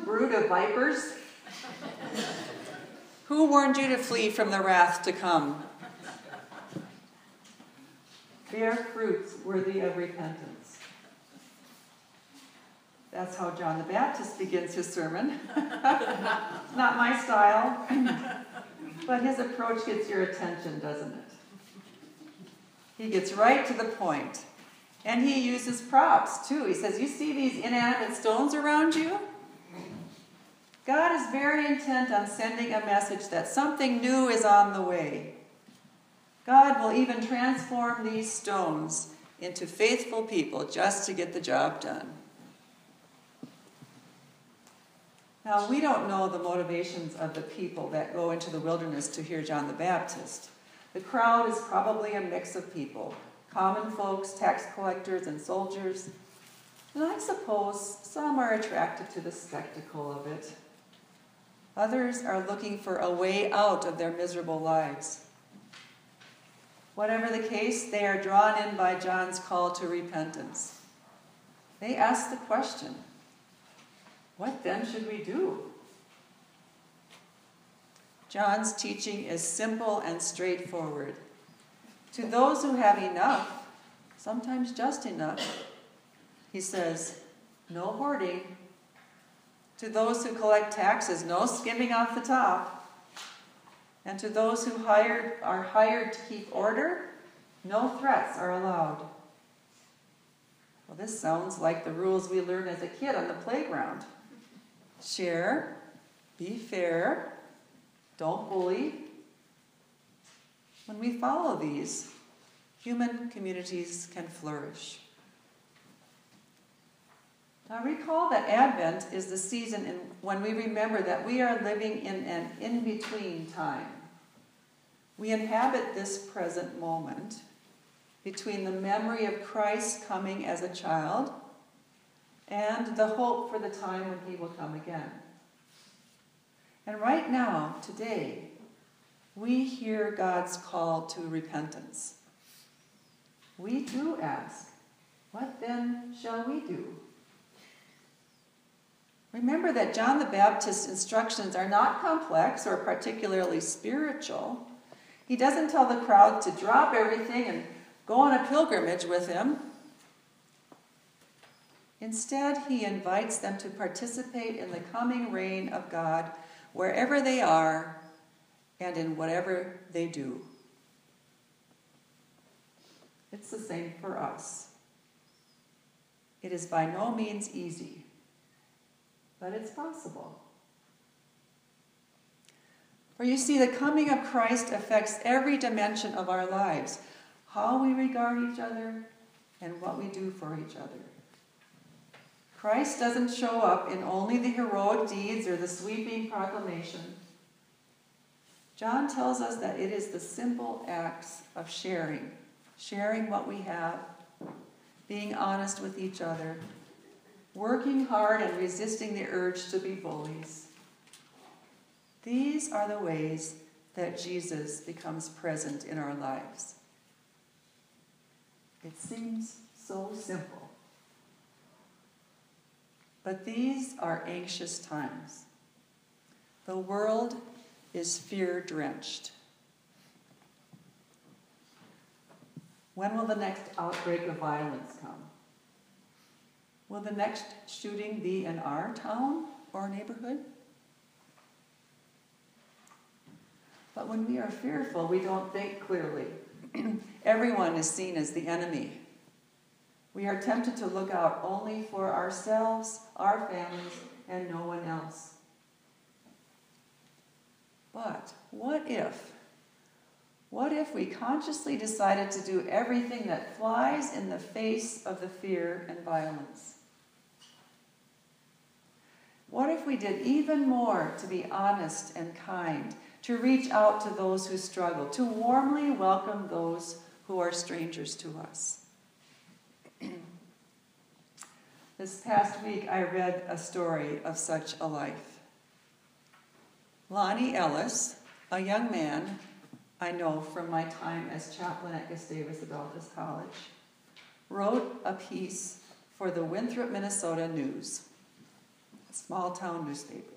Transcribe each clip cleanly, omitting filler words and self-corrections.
brood of vipers? Who warned you to flee from the wrath to come? Bear fruits worthy of repentance. That's how John the Baptist begins his sermon. Not my style. But his approach gets your attention, doesn't it? He gets right to the point. And he uses props, too. He says, you see these inanimate stones around you? God is very intent on sending a message that something new is on the way. God will even transform these stones into faithful people just to get the job done. Now, we don't know the motivations of the people that go into the wilderness to hear John the Baptist. The crowd is probably a mix of people, common folks, tax collectors, and soldiers. And I suppose some are attracted to the spectacle of it. Others are looking for a way out of their miserable lives. Whatever the case, they are drawn in by John's call to repentance. They ask the question, what then should we do? John's teaching is simple and straightforward. To those who have enough, sometimes just enough, he says, no hoarding. To those who collect taxes, no skimming off the top. And to those who are hired to keep order, no threats are allowed. Well, this sounds like the rules we learned as a kid on the playground. Share, be fair, don't bully. When we follow these, human communities can flourish. Now recall that Advent is the season when we remember that we are living in an in-between time. We inhabit this present moment between the memory of Christ coming as a child and the hope for the time when he will come again. And right now, today, we hear God's call to repentance. We do ask, what then shall we do? Remember that John the Baptist's instructions are not complex or particularly spiritual. He doesn't tell the crowd to drop everything and go on a pilgrimage with him. Instead, he invites them to participate in the coming reign of God wherever they are and in whatever they do. It's the same for us. It is by no means easy, but it's possible. For you see, the coming of Christ affects every dimension of our lives, how we regard each other and what we do for each other. Christ doesn't show up in only the heroic deeds or the sweeping proclamation. John tells us that it is the simple acts of sharing what we have, being honest with each other, working hard and resisting the urge to be bullies. These are the ways that Jesus becomes present in our lives. It seems so simple. But these are anxious times. The world is fear-drenched. When will the next outbreak of violence come? Will the next shooting be in our town or neighborhood? But when we are fearful, we don't think clearly. Everyone is seen as the enemy. We are tempted to look out only for ourselves, our families, and no one else. But what if we consciously decided to do everything that flies in the face of the fear and violence? What if we did even more to be honest and kind, to reach out to those who struggle, to warmly welcome those who are strangers to us? This past week, I read a story of such a life. Lonnie Ellis, a young man I know from my time as chaplain at Gustavus Adolphus College, wrote a piece for the Winthrop, Minnesota News. small town newspaper.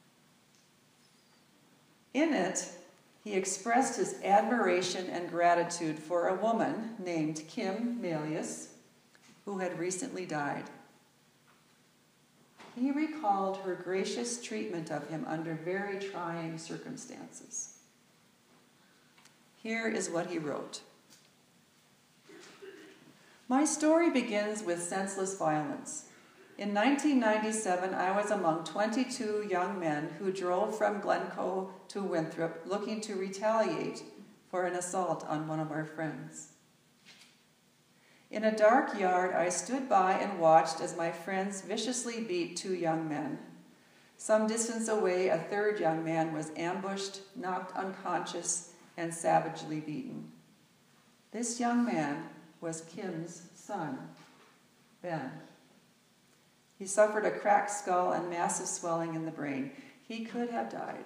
In it, he expressed his admiration and gratitude for a woman named Kim Melius, who had recently died. He recalled her gracious treatment of him under very trying circumstances. Here is what he wrote. My story begins with senseless violence. In 1997, I was among 22 young men who drove from Glencoe to Winthrop looking to retaliate for an assault on one of our friends. In a dark yard, I stood by and watched as my friends viciously beat 2 young men. Some distance away, a 3rd young man was ambushed, knocked unconscious, and savagely beaten. This young man was Kim's son, Ben. He suffered a cracked skull and massive swelling in the brain. He could have died.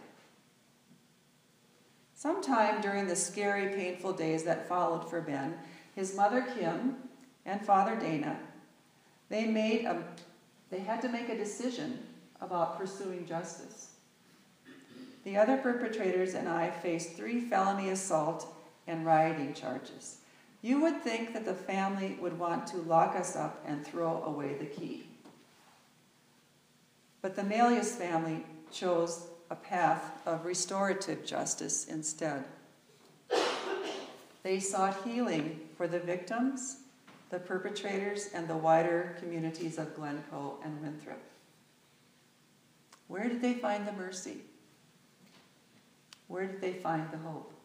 Sometime during the scary, painful days that followed for Ben, his mother Kim and father Dana, they had to make a decision about pursuing justice. The other perpetrators and I faced 3 felony assault and rioting charges. You would think that the family would want to lock us up and throw away the key. But the Melius family chose a path of restorative justice instead. They sought healing for the victims, the perpetrators, and the wider communities of Glencoe and Winthrop. Where did they find the mercy? Where did they find the hope?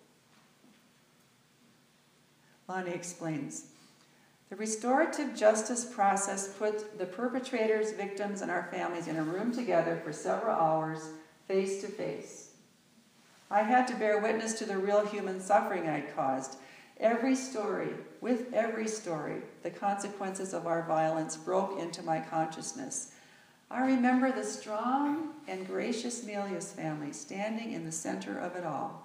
Lonnie explains, the restorative justice process put the perpetrators, victims, and our families in a room together for several hours, face to face. I had to bear witness to the real human suffering I'd caused. With every story, the consequences of our violence broke into my consciousness. I remember the strong and gracious Melius family standing in the center of it all.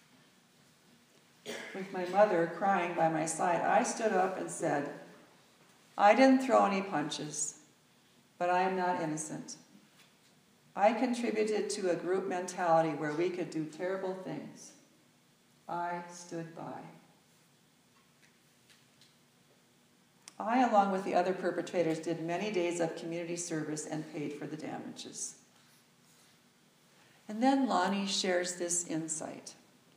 With my mother crying by my side, I stood up and said, I didn't throw any punches, but I am not innocent. I contributed to a group mentality where we could do terrible things. I stood by. I, along with the other perpetrators, did many days of community service and paid for the damages. And then Lonnie shares this insight.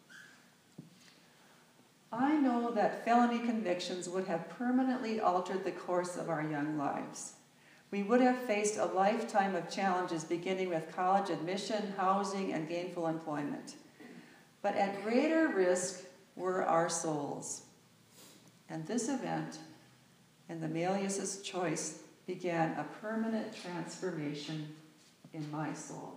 I know that felony convictions would have permanently altered the course of our young lives. We would have faced a lifetime of challenges beginning with college admission, housing, and gainful employment. But at greater risk were our souls. And this event, and the Melius' choice, began a permanent transformation in my soul.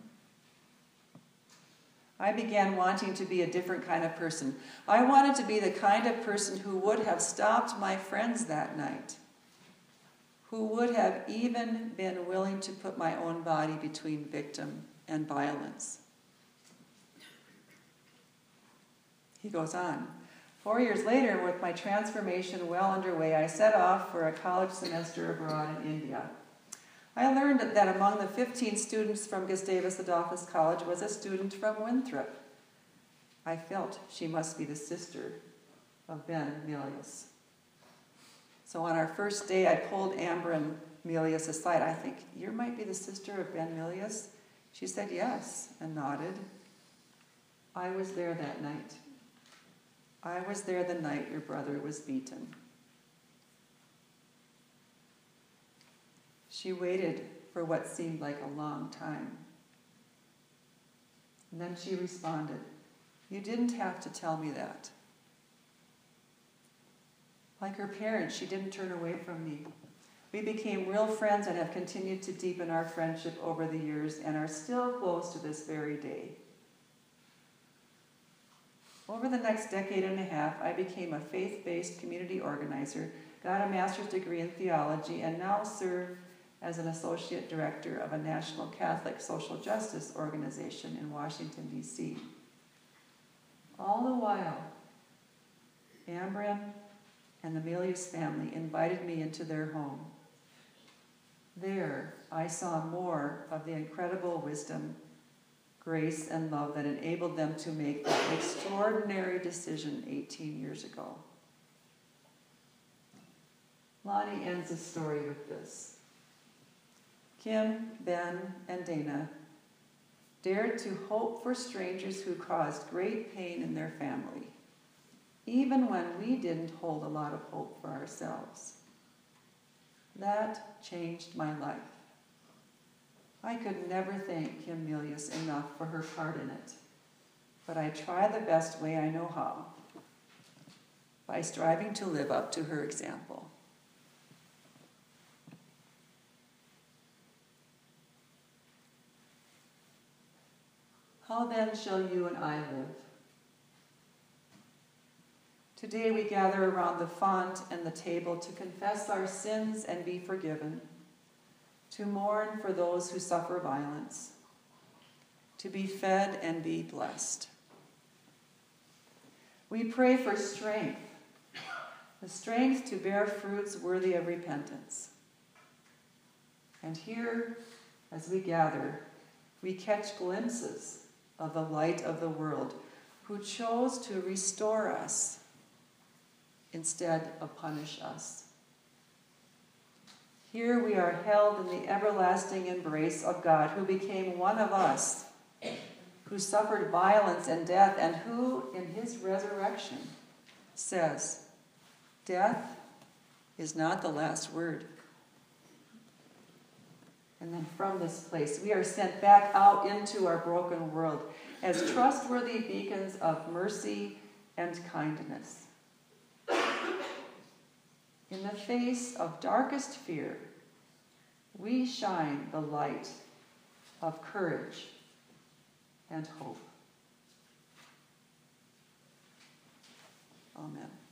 I began wanting to be a different kind of person. I wanted to be the kind of person who would have stopped my friends that night, who would have even been willing to put my own body between victim and violence. He goes on. 4 years later, with my transformation well underway, I set off for a college semester abroad in India. I learned that among the 15 students from Gustavus Adolphus College was a student from Winthrop. I felt she must be the sister of Ben Melius. So on our first day, I pulled Amber and Melius aside. I think, you might be the sister of Ben Melius? She said yes, and nodded. I was there that night. I was there the night your brother was beaten. She waited for what seemed like a long time. And then she responded, you didn't have to tell me that. Like her parents, she didn't turn away from me. We became real friends and have continued to deepen our friendship over the years and are still close to this very day. Over the next decade and a half, I became a faith-based community organizer, got a master's degree in theology, and now serve as an associate director of a national Catholic social justice organization in Washington, D.C. All the while, Ambryn and the Melius family invited me into their home. There, I saw more of the incredible wisdom, grace, and love that enabled them to make that extraordinary decision 18 years ago. Lonnie ends the story with this. Kim, Ben, and Dana dared to hope for strangers who caused great pain in their family, even when we didn't hold a lot of hope for ourselves. That changed my life. I could never thank Kim Milius enough for her part in it, but I try the best way I know how, by striving to live up to her example. How then shall you and I live? Today we gather around the font and the table to confess our sins and be forgiven, to mourn for those who suffer violence, to be fed and be blessed. We pray for strength, the strength to bear fruits worthy of repentance. And here, as we gather, we catch glimpses of the light of the world, who chose to restore us instead of punish us. Here we are held in the everlasting embrace of God, who became one of us, who suffered violence and death, and who, in his resurrection, says, "Death is not the last word." And then from this place, we are sent back out into our broken world as trustworthy beacons of mercy and kindness. In the face of darkest fear, we shine the light of courage and hope. Amen.